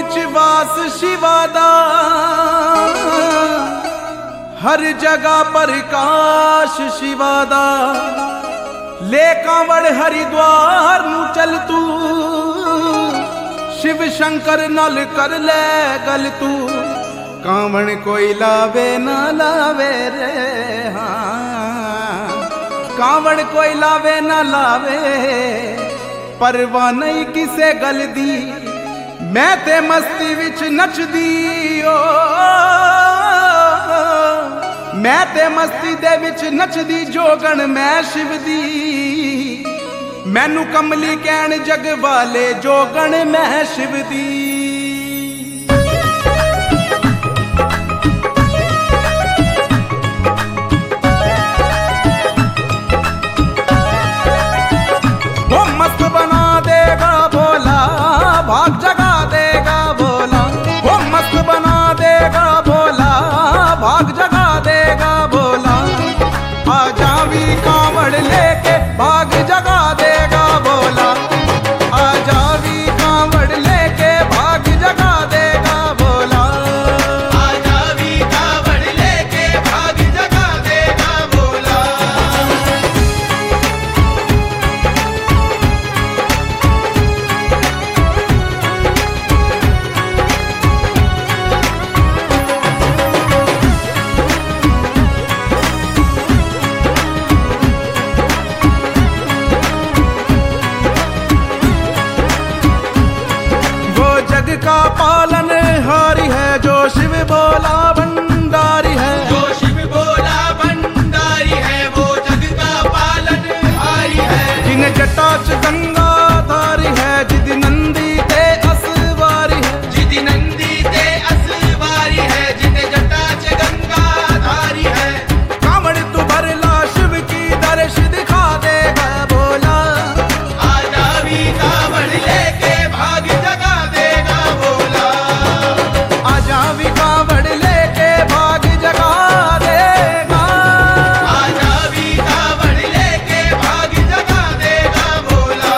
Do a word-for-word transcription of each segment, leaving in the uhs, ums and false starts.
विच वास शिवादा, हर जगह प्रकाश शिवादा। ले कांवड़ हरिद्वार नू चल तू, शिव शंकर नल कर ले गल तू। कांवड़ कोई लावे ना लावे रे, हाँ कांवड़ कोई लावे ना लावे, परवाह नहीं किसे गल दी। मैं ते मस्ती विच नचदी ओ, मैं ते मस्ती दे विच नचदी जोगण मैं शिव दी। मैनू कमली कहण जग वाले जोगण मैं शिव दी। वो मस्त बना देगा भोला, भाग जगा देगा भोला। वो मस्त बना देगा भोला, भाग जगा देगा भोला। आ जावी कांवड़ लेके भाग जगा देगा भोला। आ जावी कांवड़ लेके भाग जगा देगा भोला। आ जावी कांवड़ लेके भाग जगा देगा भोला। जग का पालन हारी है जो शिव बोला भंडारी है। जो शिव बोला भंडारी है वो जग का पालन हारी है। जिन जटा च गंगा धारी है, जिद नंदी ते असवारी है। जिद नंदी ते असवारी है, जिद जटा च गंगा धारी है। कांवड़ तू भर ला शिव की दर्श दिखा देगा भोला। आ जावी कांवड़ लेके भाग जगा देगा भोला। आ जावी कांवड़ लेके भाग जगा देगा। आ जावी कांवड़ लेके भाग जगा देगा भोला।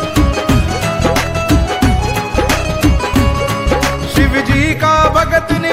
शिव जी का भगत ने